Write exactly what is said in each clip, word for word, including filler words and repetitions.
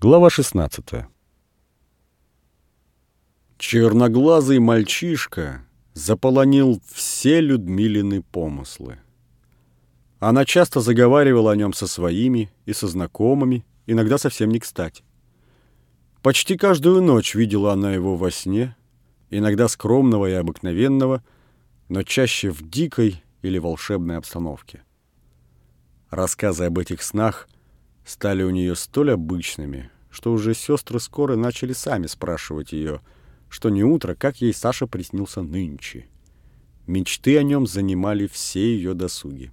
Глава шестнадцатая. Черноглазый мальчишка заполонил все Людмилины помыслы. Она часто заговаривала о нем со своими и со знакомыми, иногда совсем не кстати. Почти каждую ночь видела она его во сне, иногда скромного и обыкновенного, но чаще в дикой или волшебной обстановке. Рассказы об этих снах стали у нее столь обычными, что уже сестры скоро начали сами спрашивать ее, что не утро, как ей Саша приснился нынче. Мечты о нем занимали все ее досуги.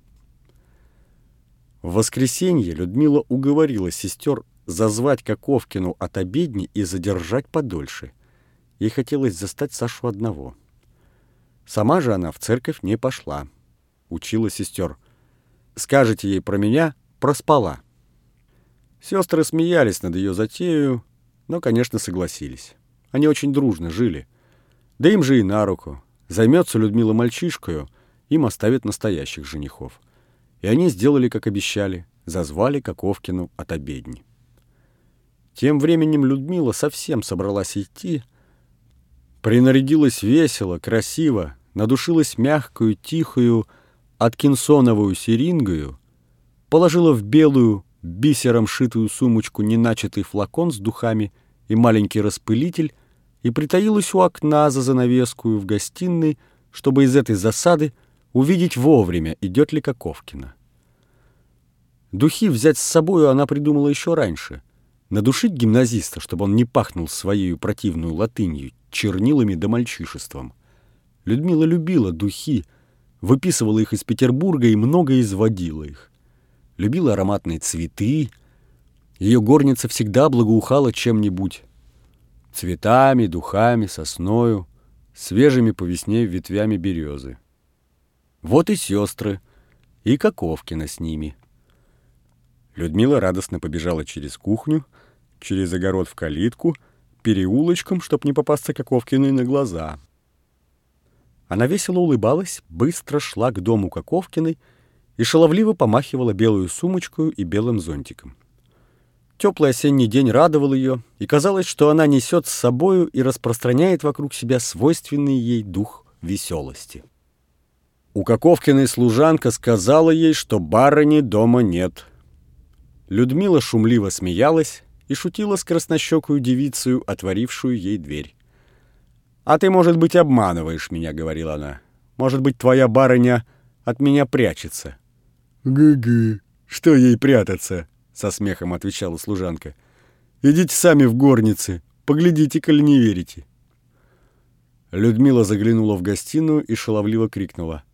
В воскресенье Людмила уговорила сестер зазвать Коковкину от обедни и задержать подольше. Ей хотелось застать Сашу одного. Сама же она в церковь не пошла. Учила сестер: «Скажете ей про меня, проспала». Сестры смеялись над ее затею, но, конечно, согласились. Они очень дружно жили. Да им же и на руку. Займется Людмила мальчишкою, им оставят настоящих женихов. И они сделали, как обещали, зазвали Коковкину от обедни. Тем временем Людмила совсем собралась идти, принарядилась весело, красиво, надушилась мягкую, тихую, аткинсоновую серингою, положила в белую, бисером шитую сумочку неначатый флакон с духами и маленький распылитель и притаилась у окна за занавескую в гостиной, чтобы из этой засады увидеть вовремя, идет ли Коковкина. Духи взять с собою она придумала еще раньше. Надушить гимназиста, чтобы он не пахнул своей противную латынью, чернилами да мальчишеством. Людмила любила духи, выписывала их из Петербурга и много изводила их. Любила ароматные цветы. Ее горница всегда благоухала чем-нибудь. Цветами, духами, сосною, свежими по весне ветвями березы. Вот и сестры, и Коковкина с ними. Людмила радостно побежала через кухню, через огород в калитку, переулочком, чтоб не попасться Коковкиной на глаза. Она весело улыбалась, быстро шла к дому Коковкиной и шаловливо помахивала белую сумочкою и белым зонтиком. Теплый осенний день радовал ее, и казалось, что она несет с собою и распространяет вокруг себя свойственный ей дух веселости. У Коковкиной служанка сказала ей, что барыни дома нет. Людмила шумливо смеялась и шутила с краснощекую девицею, отворившую ей дверь. «А ты, может быть, обманываешь меня», — говорила она. «Может быть, твоя барыня от меня прячется». «Гы-гы, что ей прятаться?» — со смехом отвечала служанка. «Идите сами в горницы, поглядите, коли не верите». Людмила заглянула в гостиную и шаловливо крикнула: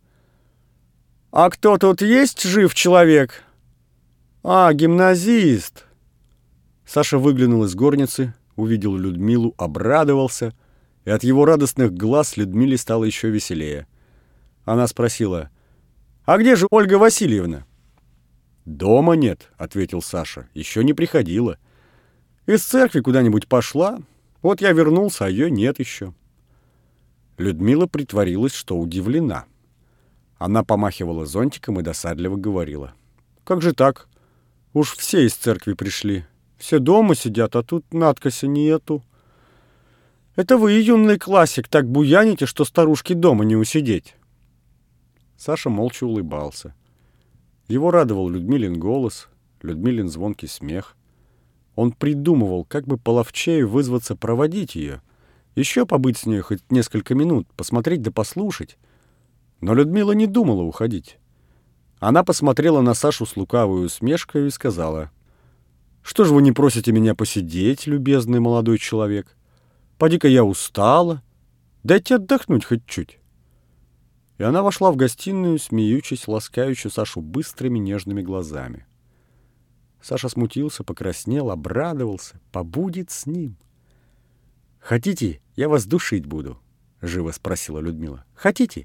«А кто тут есть жив человек?» «А, гимназист!» Саша выглянул из горницы, увидел Людмилу, обрадовался, и от его радостных глаз Людмиле стало еще веселее. Она спросила: «А где же Ольга Васильевна?» «Дома нет», — ответил Саша, — «еще не приходила. Из церкви куда-нибудь пошла, вот я вернулся, а ее нет еще». Людмила притворилась, что удивлена. Она помахивала зонтиком и досадливо говорила: «Как же так? Уж все из церкви пришли. Все дома сидят, а тут надкося нету. Это вы, юный классик, так буяните, что старушки дома не усидеть». Саша молча улыбался. Его радовал Людмилин голос, Людмилин звонкий смех. Он придумывал, как бы половчее вызваться проводить ее, еще побыть с ней хоть несколько минут, посмотреть да послушать. Но Людмила не думала уходить. Она посмотрела на Сашу с лукавой усмешкой и сказала: «Что ж вы не просите меня посидеть, любезный молодой человек? Поди-ка я устала. Дайте отдохнуть хоть чуть». И она вошла в гостиную, смеючись, ласкаючи Сашу быстрыми нежными глазами. Саша смутился, покраснел, обрадовался, побудет с ним. «Хотите, я вас душить буду?» — живо спросила Людмила. «Хотите?»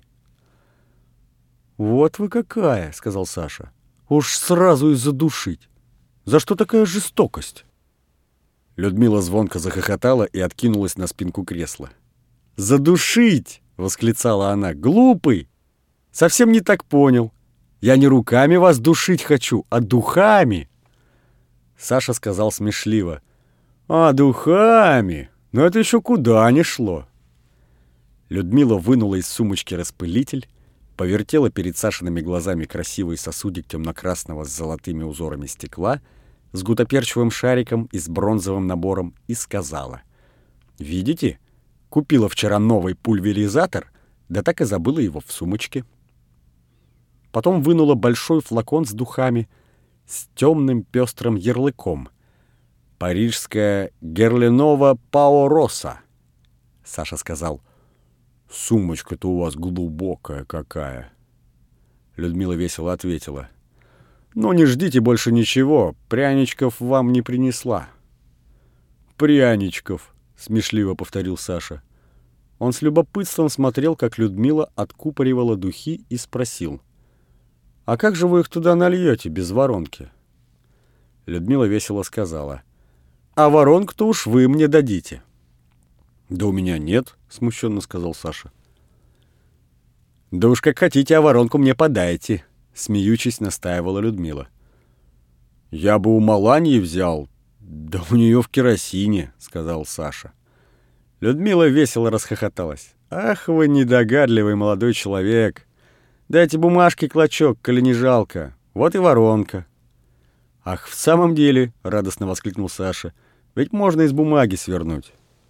«Вот вы какая!» — сказал Саша. «Уж сразу и задушить! За что такая жестокость?» Людмила звонко захохотала и откинулась на спинку кресла. «Задушить!» — восклицала она. «Глупый! Совсем не так понял. Я не руками вас душить хочу, а духами!» Саша сказал смешливо: А, духами? Но это еще куда ни шло. Людмила вынула из сумочки распылитель, повертела перед Сашиными глазами красивый сосудик темно-красного с золотыми узорами стекла, с гутоперчивым шариком и с бронзовым набором, и сказала: «Видите, купила вчера новый пульверизатор, да так и забыла его в сумочке». Потом вынула большой флакон с духами с темным пестрым ярлыком. «Парижская Герленова Пао Росса». Саша сказал: «Сумочка-то у вас глубокая какая». Людмила весело ответила: «Ну, не ждите больше ничего, пряничков вам не принесла». «Пряничков», — смешливо повторил Саша. Он с любопытством смотрел, как Людмила откупоривала духи, и спросил: «А как же вы их туда нальете без воронки?» Людмила весело сказала: «А воронку-то уж вы мне дадите». «Да у меня нет», — смущенно сказал Саша. «Да уж как хотите, а воронку мне подайте», — смеючись настаивала Людмила. «Я бы у Маланьи взял, да у нее в керосине», — сказал Саша. Людмила весело расхохоталась. «Ах вы недогадливый молодой человек! Дайте бумажки клочок, коли не жалко. Вот и воронка». «Ах, в самом деле», — радостно воскликнул Саша, — «ведь можно из бумаги свернуть».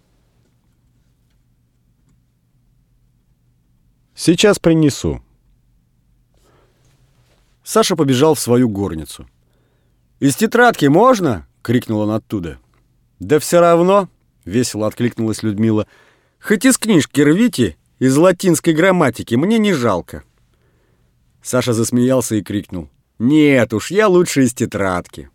«Сейчас принесу». Саша побежал в свою горницу. «Из тетрадки можно?» — крикнул он оттуда. «Да все равно», — весело откликнулась Людмила, — «хоть из книжки рвите, из латинской грамматики, мне не жалко». Саша засмеялся и крикнул: «Нет уж, я лучше из тетрадки».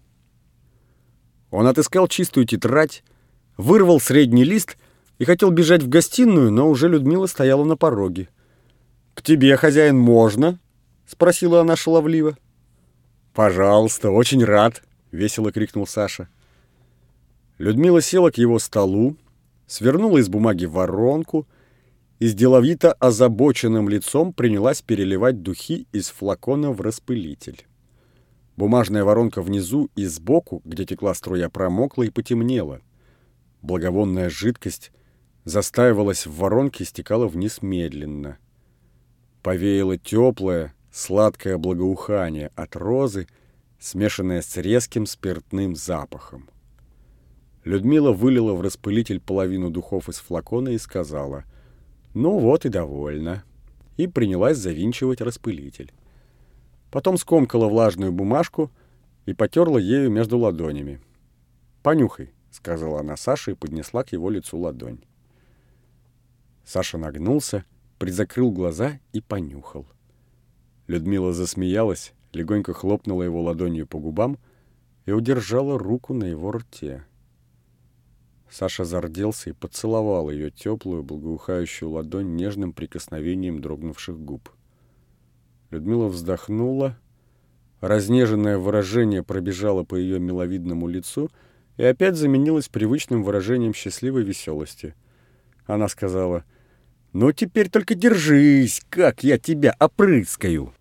Он отыскал чистую тетрадь, вырвал средний лист и хотел бежать в гостиную, но уже Людмила стояла на пороге. «К тебе, хозяин, можно?» — спросила она шаловливо. «Пожалуйста, очень рад», — весело крикнул Саша. Людмила села к его столу, свернула из бумаги воронку и с деловито озабоченным лицом принялась переливать духи из флакона в распылитель. Бумажная воронка внизу и сбоку, где текла струя, промокла и потемнела. Благовонная жидкость застаивалась в воронке и стекала вниз медленно. Повеяло теплое, сладкое благоухание от розы, смешанное с резким спиртным запахом. Людмила вылила в распылитель половину духов из флакона и сказала: «Ну вот и довольно», и принялась завинчивать распылитель. Потом скомкала влажную бумажку и потерла ею между ладонями. «Понюхай», — сказала она Саше и поднесла к его лицу ладонь. Саша нагнулся, призакрыл глаза и понюхал. Людмила засмеялась, легонько хлопнула его ладонью по губам и удержала руку на его рте. Саша зарделся и поцеловал ее теплую, благоухающую ладонь нежным прикосновением дрогнувших губ. Людмила вздохнула, разнеженное выражение пробежало по ее миловидному лицу и опять заменилось привычным выражением счастливой веселости. Она сказала: «Ну теперь только держись, как я тебя опрыскаю!»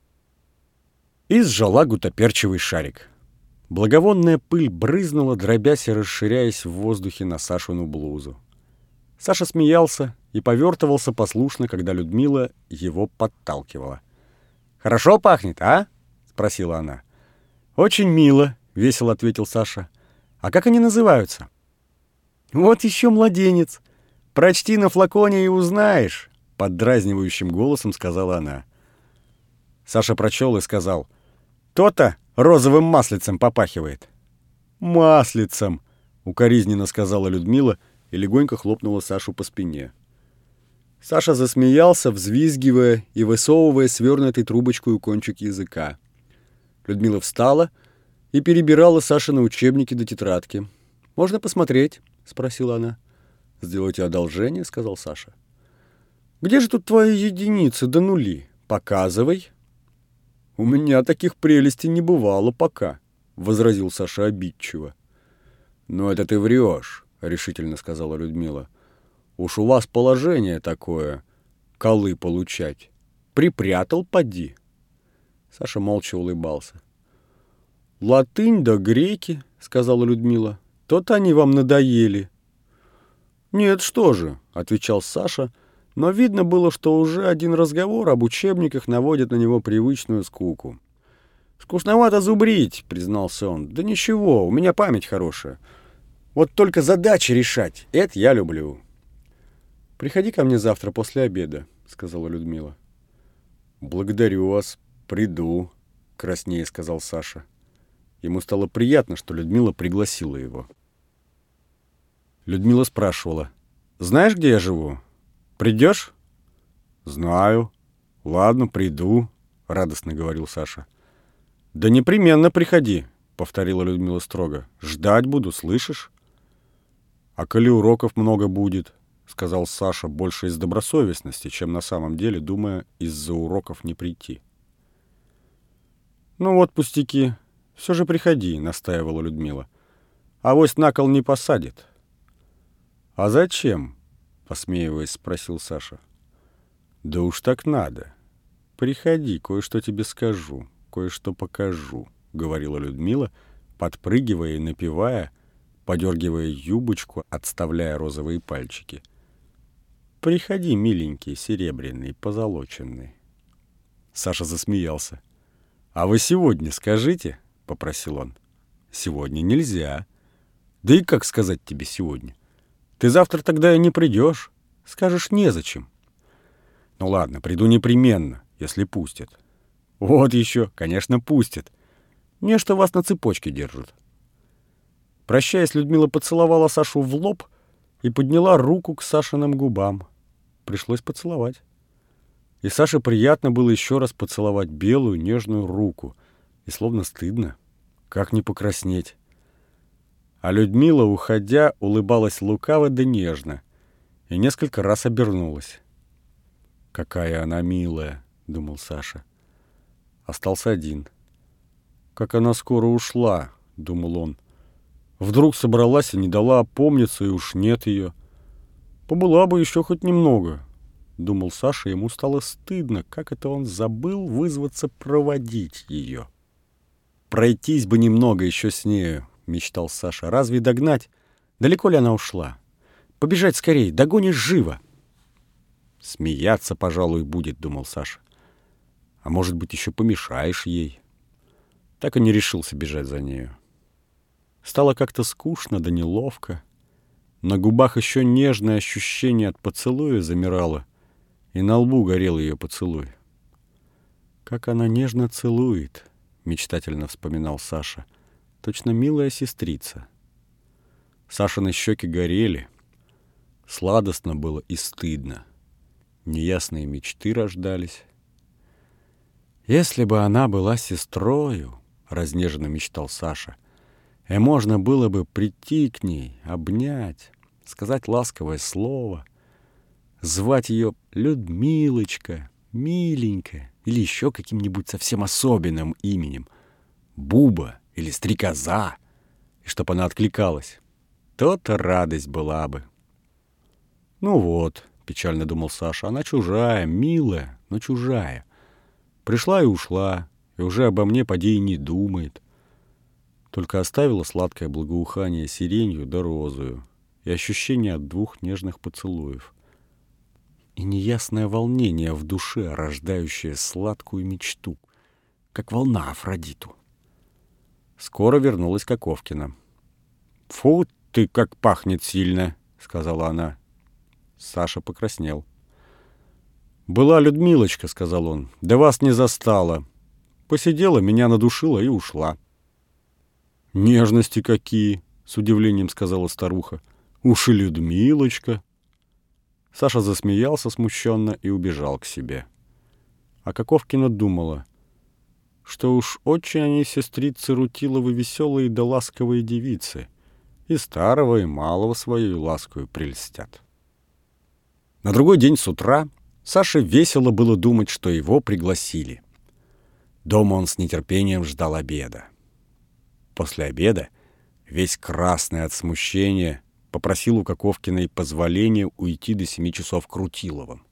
И сжала гутоперчивый шарик. Благовонная пыль брызнула, дробясь и расширяясь в воздухе на Сашину блузу. Саша смеялся и повертывался послушно, когда Людмила его подталкивала. «Хорошо пахнет, а?» — спросила она. «Очень мило», — весело ответил Саша. «А как они называются?» «Вот еще младенец. Прочти на флаконе и узнаешь», — поддразнивающим голосом сказала она. Саша прочел и сказал: «То-то розовым маслицем попахивает». «Маслицем», — укоризненно сказала Людмила и легонько хлопнула Сашу по спине. Саша засмеялся, взвизгивая и высовывая свернутой трубочкой кончик языка. Людмила встала и перебирала Сашины учебники до тетрадки. «Можно посмотреть?» — спросила она. «Сделайте одолжение», — сказал Саша. «Где же тут твои единицы да нули? Показывай». «У меня таких прелестей не бывало пока», — возразил Саша обидчиво. «Ну это ты врешь», — решительно сказала Людмила. «Уж у вас положение такое, колы получать. Припрятал, поди». Саша молча улыбался. «Латынь да греки», — сказала Людмила. что-то они вам надоели». «Нет, что же», — отвечал Саша, но видно было, что уже один разговор об учебниках наводит на него привычную скуку. «Скучновато зубрить», — признался он. «Да ничего, у меня память хорошая. Вот только задачи решать — это я люблю». «Приходи ко мне завтра после обеда», — сказала Людмила. «Благодарю вас, приду», — краснее сказал Саша. Ему стало приятно, что Людмила пригласила его. Людмила спрашивала: «Знаешь, где я живу? Придешь?» «Знаю. Ладно, приду», — радостно говорил Саша. «Да непременно приходи», — повторила Людмила строго. «Ждать буду, слышишь?» «А коли уроков много будет», — сказал Саша больше из добросовестности, чем на самом деле, думая из-за уроков не прийти. «Ну вот пустяки. Все же приходи», — настаивала Людмила. «Авось на кол не посадит». «А зачем?» — посмеиваясь, спросил Саша. «Да уж так надо. Приходи, кое-что тебе скажу, кое-что покажу», — говорила Людмила, подпрыгивая и напевая, подергивая юбочку, отставляя розовые пальчики. «Приходи, миленький, серебряный, позолоченный». Саша засмеялся. «А вы сегодня скажите?» — попросил он. «Сегодня нельзя». «Да и как сказать тебе сегодня? Ты завтра тогда и не придешь. Скажешь, незачем». «Ну ладно, приду непременно, если пустят». «Вот еще, конечно, пустят. Не что вас на цепочке держат». Прощаясь, Людмила поцеловала Сашу в лоб и подняла руку к Сашиным губам. Пришлось поцеловать. И Саше приятно было еще раз поцеловать белую нежную руку. И словно стыдно. Как не покраснеть? А Людмила, уходя, улыбалась лукаво да нежно и несколько раз обернулась. «Какая она милая», — думал Саша. Остался один. «Как она скоро ушла», — думал он. «Вдруг собралась и не дала опомниться, и уж нет ее. Побыла бы еще хоть немного», — думал Саша. Ему стало стыдно, как это он забыл вызваться проводить ее. «Пройтись бы немного еще с нею», — мечтал Саша. «Разве догнать? Далеко ли она ушла? Побежать скорее, догонишь живо». «Смеяться, пожалуй, будет», — думал Саша. «А может быть, еще помешаешь ей». Так и не решился бежать за нею. Стало как-то скучно да неловко. На губах еще нежное ощущение от поцелуя замирало, и на лбу горел ее поцелуй. «Как она нежно целует», — мечтательно вспоминал Саша. «Точно милая сестрица». Сашины щеки горели. Сладостно было и стыдно. Неясные мечты рождались. «Если бы она была сестрою», — разнеженно мечтал Саша, «и можно было бы прийти к ней, обнять, сказать ласковое слово, звать ее Людмилочка, миленькая или еще каким-нибудь совсем особенным именем, Буба или Стрекоза, и чтоб она откликалась, то-то радость была бы». «Ну вот», — печально думал Саша, — «она чужая, милая, но чужая. Пришла и ушла, и уже обо мне поди и не думает. Только оставила сладкое благоухание сиренью да розою и ощущение от двух нежных поцелуев. И неясное волнение в душе, рождающее сладкую мечту, как волна Афродиту». Скоро вернулась Коковкина. «Фу ты, как пахнет сильно», — сказала она. Саша покраснел. «Была Людмилочка», — сказал он, — «да вас не застала. Посидела, меня надушила и ушла». «Нежности какие!» — с удивлением сказала старуха. «Уж и Людмилочка!» Саша засмеялся смущенно и убежал к себе. А Коковкина думала, что уж очень они, сестрицы Рутиловы, веселые да ласковые девицы, и старого, и малого своей ласкою прельстят. На другой день с утра Саше весело было думать, что его пригласили. Дома он с нетерпением ждал обеда. После обеда, весь красный от смущения, попросил у Коковкиной позволения уйти до семи часов к Рутиловым.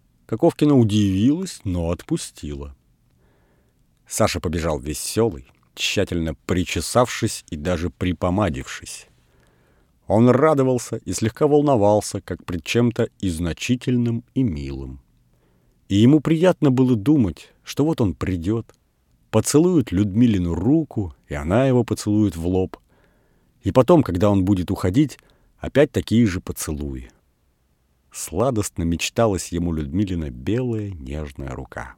Коковкина удивилась, но отпустила. Саша побежал веселый, тщательно причесавшись и даже припомадившись. Он радовался и слегка волновался, как пред чем-то и значительным, и милым. И ему приятно было думать, что вот он придет, поцелует Людмилину руку, и она его поцелует в лоб. И потом, когда он будет уходить, опять такие же поцелуи. Сладостно мечталась ему Людмилина белая нежная рука.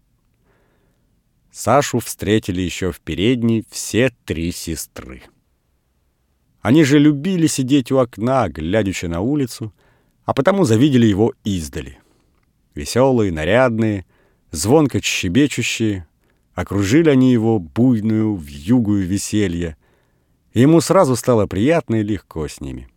Сашу встретили еще в передней все три сестры. Они же любили сидеть у окна, глядячи на улицу, а потому завидели его издали. Веселые, нарядные, звонко щебечущие, окружили они его буйную вьюгую веселья, и ему сразу стало приятно и легко с ними.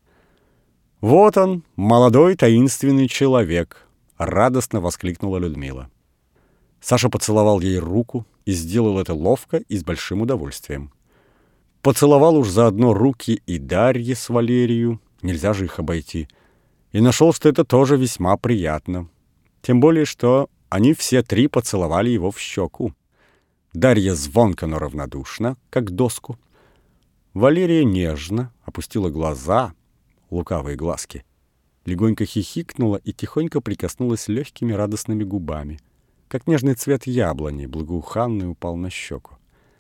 «Вот он, молодой таинственный человек!» — радостно воскликнула Людмила. Саша поцеловал ей руку и сделал это ловко и с большим удовольствием. Поцеловал уж заодно руки и Дарье с Валерию, нельзя же их обойти, и нашел, что это тоже весьма приятно. Тем более, что они все три поцеловали его в щеку. Дарья звонко, но равнодушно, как доску. Валерия нежно опустила глаза, лукавые глазки, легонько хихикнула и тихонько прикоснулась легкими радостными губами, как нежный цвет яблони, благоуханный, упал на щеку.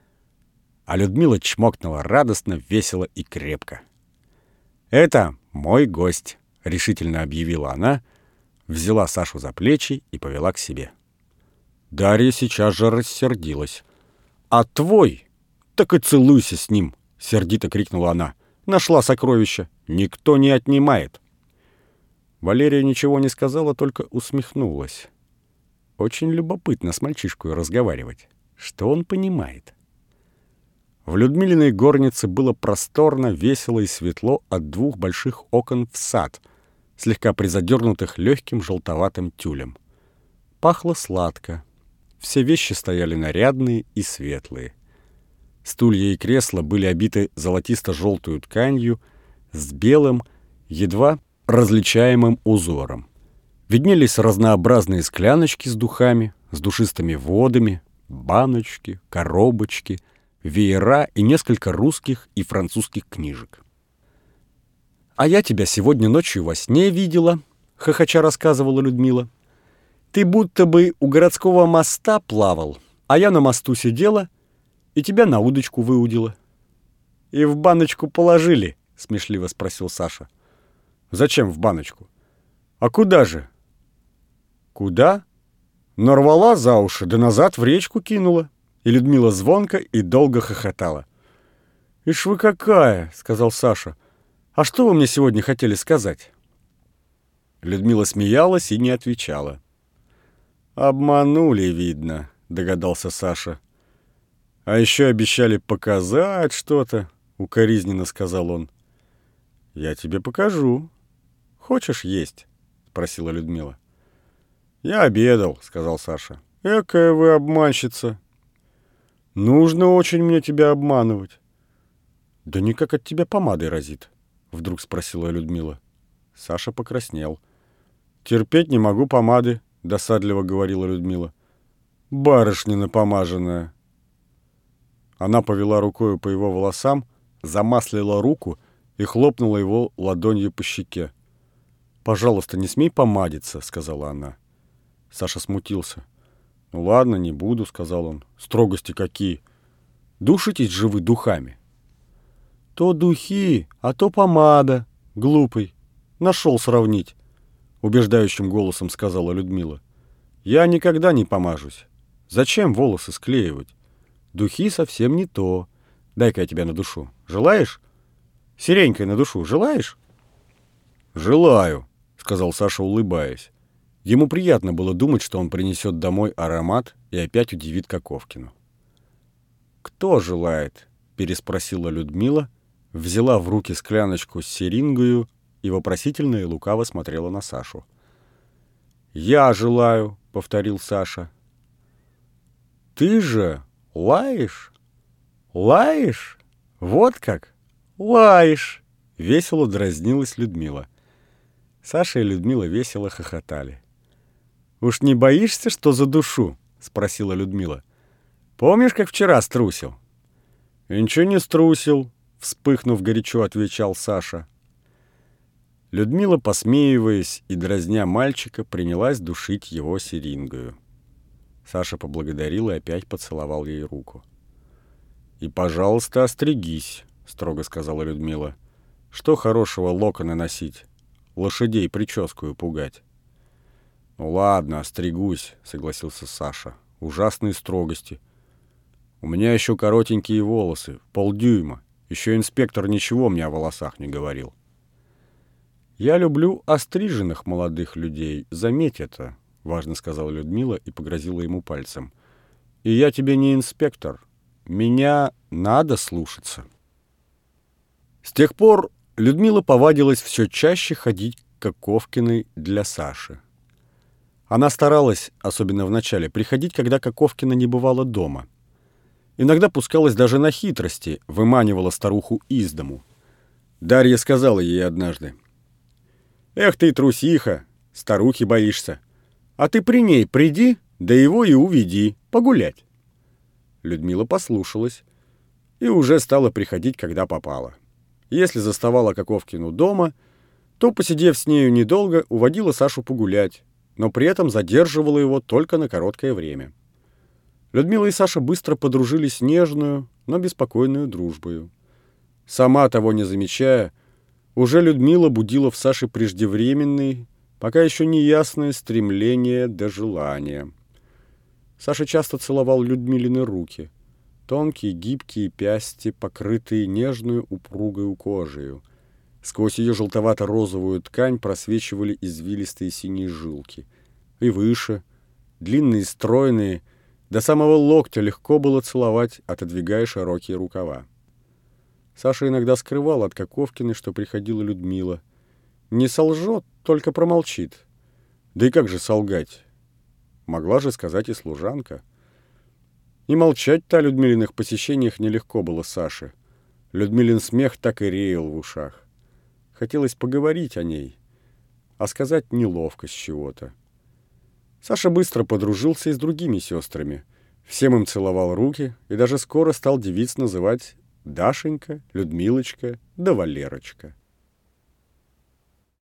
А Людмила чмокнула радостно, весело и крепко. «Это мой гость», — решительно объявила она, взяла Сашу за плечи и повела к себе. Дарья сейчас же рассердилась. «А твой? Так и целуйся с ним!» — сердито крикнула она. «Нашла сокровища! Никто не отнимает!» Валерия ничего не сказала, только усмехнулась. Очень любопытно с мальчишкой разговаривать. Что он понимает? В Людмилиной горнице было просторно, весело и светло от двух больших окон в сад, слегка призадернутых легким желтоватым тюлем. Пахло сладко. Все вещи стояли нарядные и светлые. Стулья и кресла были обиты золотисто-желтую тканью с белым, едва различаемым узором. Виднелись разнообразные скляночки с духами, с душистыми водами, баночки, коробочки, веера и несколько русских и французских книжек. «А я тебя сегодня ночью во сне видела», — хохоча рассказывала Людмила. «Ты будто бы у городского моста плавал, а я на мосту сидела и тебя на удочку выудила». «И в баночку положили?» — смешливо спросил Саша. «Зачем в баночку? А куда же?» «Куда? Нарвала за уши, да назад в речку кинула». И Людмила звонко и долго хохотала. «Ишь вы какая!» — сказал Саша. «А что вы мне сегодня хотели сказать?» Людмила смеялась и не отвечала. «Обманули, видно», — догадался Саша. «А еще обещали показать что-то», — укоризненно сказал он. «Я тебе покажу. Хочешь есть?» — спросила Людмила. «Я обедал», — сказал Саша. «Экая вы обманщица». «Нужно очень мне тебя обманывать». «Да никак от тебя помадой разит», — вдруг спросила Людмила. Саша покраснел. «Терпеть не могу помады», — досадливо говорила Людмила. «Барышня напомаженная». Она повела рукою по его волосам, замаслила руку и хлопнула его ладонью по щеке. «Пожалуйста, не смей помадиться», — сказала она. Саша смутился. «Ну ладно, не буду», — сказал он. «Строгости какие! Душитесь же вы духами!» «То духи, а то помада, глупый. Нашел сравнить», — убеждающим голосом сказала Людмила. «Я никогда не помажусь. Зачем волосы склеивать? Духи совсем не то. Дай-ка я тебя надушу. Желаешь? Сиренькой надушу. Желаешь?» «Желаю», — сказал Саша, улыбаясь. Ему приятно было думать, что он принесет домой аромат и опять удивит Коковкину. «Кто желает?» — переспросила Людмила, взяла в руки скляночку с сирингою и вопросительно и лукаво смотрела на Сашу. «Я желаю», — повторил Саша. «Ты же лаешь? Лаешь? Вот как? Лаешь!» — весело дразнилась Людмила. Саша и Людмила весело хохотали. «Уж не боишься, что задушу?» — спросила Людмила. «Помнишь, как вчера струсил?» «И ничего не струсил», — вспыхнув горячо, отвечал Саша. Людмила, посмеиваясь и дразня мальчика, принялась душить его сирингою. Саша поблагодарил и опять поцеловал ей руку. «И, пожалуйста, остригись», — строго сказала Людмила. «Что хорошего локоны носить? Лошадей прическую пугать». «Ну ладно, остригусь», — согласился Саша. «Ужасные строгости. У меня еще коротенькие волосы, полдюйма. Еще инспектор ничего мне о волосах не говорил». «Я люблю остриженных молодых людей, заметь это», — важно сказала Людмила и погрозила ему пальцем. «И я тебе не инспектор. Меня надо слушаться». С тех пор Людмила повадилась все чаще ходить к Коковкиной для Саши. Она старалась, особенно в начале, приходить, когда Коковкина не бывала дома. Иногда пускалась даже на хитрости, выманивала старуху из дому. Дарья сказала ей однажды: «Эх ты, трусиха, старухи боишься. А ты при ней приди, да его и уведи, погулять». Людмила послушалась и уже стала приходить, когда попала. Если заставала Коковкину дома, то, посидев с нею недолго, уводила Сашу погулять, но при этом задерживала его только на короткое время. Людмила и Саша быстро подружились нежную, но беспокойную дружбою. Сама того не замечая, уже Людмила будила в Саше преждевременные, пока еще неясное стремление до желания. Саша часто целовал Людмилины руки, тонкие гибкие пясти, покрытые нежную упругою кожею. Сквозь ее желтовато-розовую ткань просвечивали извилистые синие жилки. И выше, длинные, стройные, до самого локтя легко было целовать, отодвигая широкие рукава. Саша иногда скрывал от Коковкиной, что приходила Людмила. Не солжет, только промолчит. Да и как же солгать? Могла же сказать и служанка. И молчать-то о Людмилиных посещениях нелегко было Саше. Людмилин смех так и реял в ушах. Хотелось поговорить о ней, а сказать неловко с чего-то. Саша быстро подружился и с другими сестрами. Всем им целовал руки и даже скоро стал девиц называть Дашенька, Людмилочка да Валерочка.